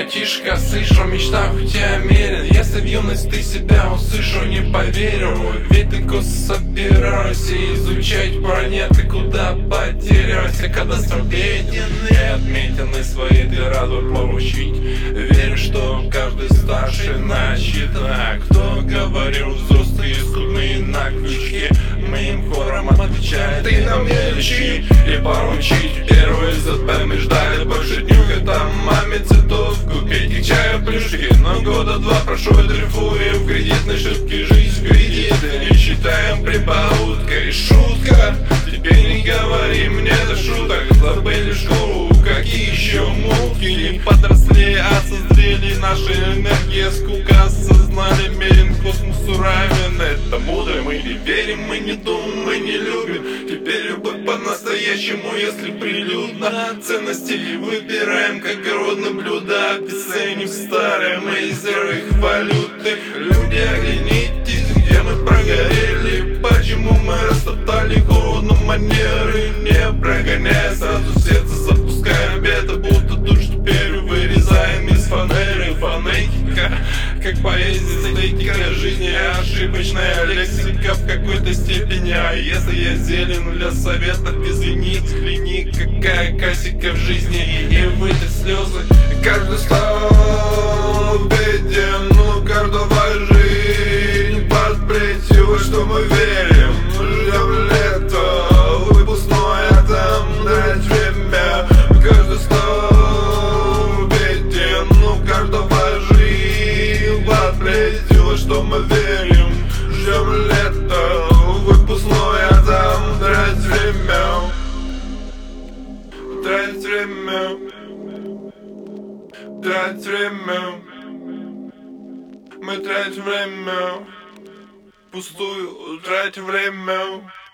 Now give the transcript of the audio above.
братишка, слышу, в мечтах у тебя мерен. Если в юность ты себя услышу, не поверю. Ведь ты косо собираешься изучать планеты, куда потерялся. Кадастр беден и отметины свои ты рад бы получить. Верю, что каждый старший насчитан. Кто говорил взрослые скудные на крючке, моим хором отвечает: ты нам не лечи и поручить. Первый ЗП мы ждали больше днюха, там маме цветов купить и чая плюшки. Но года два прошло, дрейфуем в кредитной шибке. Жизнь кредиты не считаем прибауткой. Шутка, теперь не говори мне до шуток. Забыли школу, какие еще муки. Не подросли, а созрели наши энергии. Скука осознали, мерен космосу равен. Это мудро, мы не верим, мы не думаем, мы не любим. Теперь любовь по-настоящему, если прилюдно. Ценности выбираем как народное блюдо. Обесценив старое, мы из серых валюты. Люди, оглянитесь, где мы прогорели. Почему мы растоптали холодно манеры? Не прогоняя сразу сердце, запуская бета, будто душ теперь вырезаем из фанеры. Фонетика, как поэзия, эстетика жизни, ошибочная лексика в какой-то степени. А если я зелен для советов, извини, взгляни, какая косика в жизни, и выйти слезы. Каждый стал беден, но каждого жизнь под плетью, что мы верим. Ждем лето, выпускное, там дать время. Каждый стал беден, но каждого жизнь под плетью, что мы верим. Ждем лето, выпускное, там дать время. Тратить время, тратить время. Мы тратим время, пустую тратим время.